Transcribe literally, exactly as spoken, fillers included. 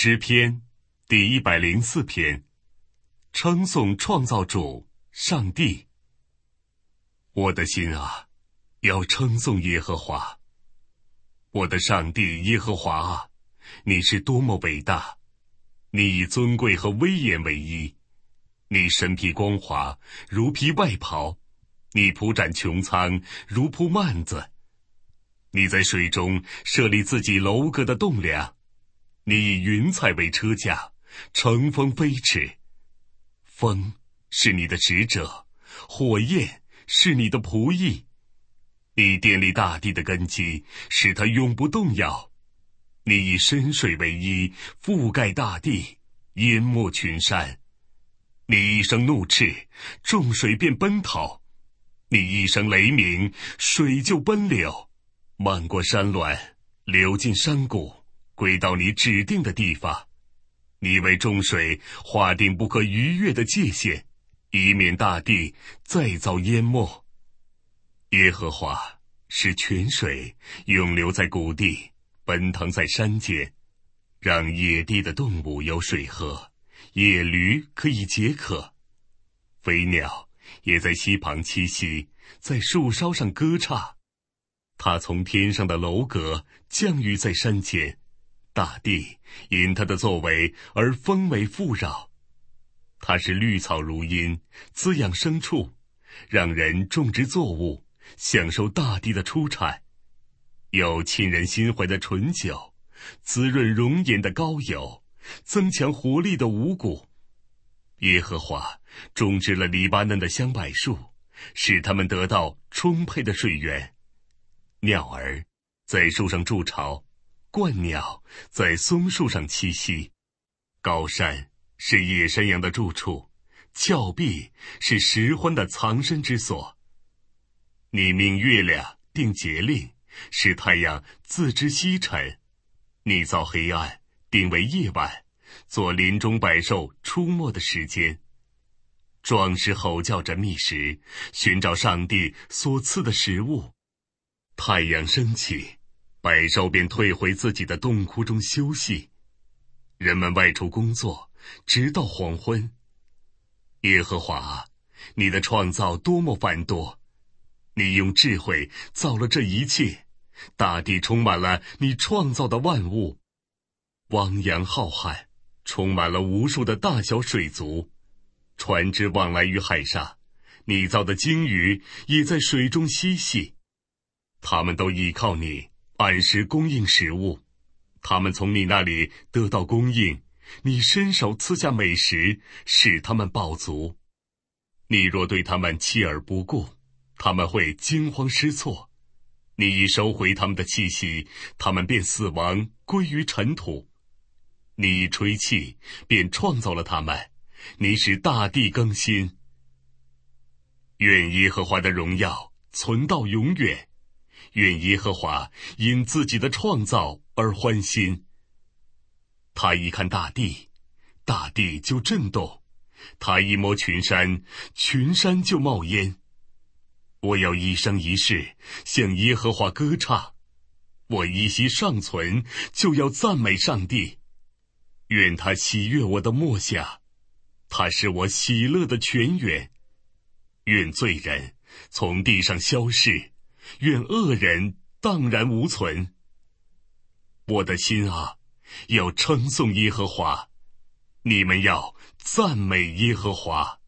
诗篇第一百零四篇，称颂创造主上帝。我的心啊，要称颂耶和华。我的上帝耶和华啊，你是多么伟大！你以尊贵和威严为衣，你身披光华，如披外袍，你铺展穹苍，如铺幔子。你在水中设立自己楼阁的栋梁，你以云彩为车架，乘风飞驰。风是你的使者，火焰是你的仆役。你奠立大地的根基，使它永不动摇。你以深水为衣，覆盖大地，淹没群山。你一声怒斥，众水便奔逃；你一声雷鸣，水就奔流，漫过山峦，流进山谷，归到你指定的地方。你为众水划定不可逾越的界限，以免大地再遭淹没。耶和华使泉水涌流在谷地，奔腾在山间，让野地的动物有水喝，野驴可以解渴。飞鸟也在溪旁栖息，在树梢上歌唱。他从天上的楼阁降雨在山间，大地因他的作为而丰美富饶。他是绿草如茵，滋养牲畜，让人种植作物，享受大地的出产。有沁人心怀的醇酒，滋润容颜的膏油，增强活力的五谷。耶和华种植了黎巴嫩的香柏树，使它们得到充沛的水源。鸟儿在树上筑巢，鹳鸟在松树上栖息。高山是野山羊的住处，峭壁是拾獾的藏身之所。你命月亮定节令，使太阳自知西沉。你造黑暗定为夜晚，做林中百兽出没的时间。壮士吼叫着觅食，寻找上帝所赐的食物。太阳升起，百兽便退回自己的洞窟中休息。人们外出工作，直到黄昏。耶和华啊，你的创造多么繁多！你用智慧造了这一切，大地充满了你创造的万物。汪洋浩瀚，充满了无数的大小水族，船只往来于海上，你造的鲸鱼也在水中嬉戏。他们都依靠你，按时供应食物。他们从你那里得到供应，你伸手赐下美食，使他们饱足。你若对他们弃而不顾，他们会惊慌失措。你一收回他们的气息，他们便死亡，归于尘土。你一吹气，便创造了他们，你使大地更新。愿耶和华的荣耀存到永远，愿耶和华因自己的创造而欢心。他一看大地，大地就震动；他一摸群山，群山就冒烟。我要一生一世向耶和华歌唱，我一息尚存，就要赞美上帝。愿他喜悦我的默想，他是我喜乐的泉源。愿罪人从地上消逝，愿恶人荡然无存。我的心啊，要称颂耶和华，你们要赞美耶和华。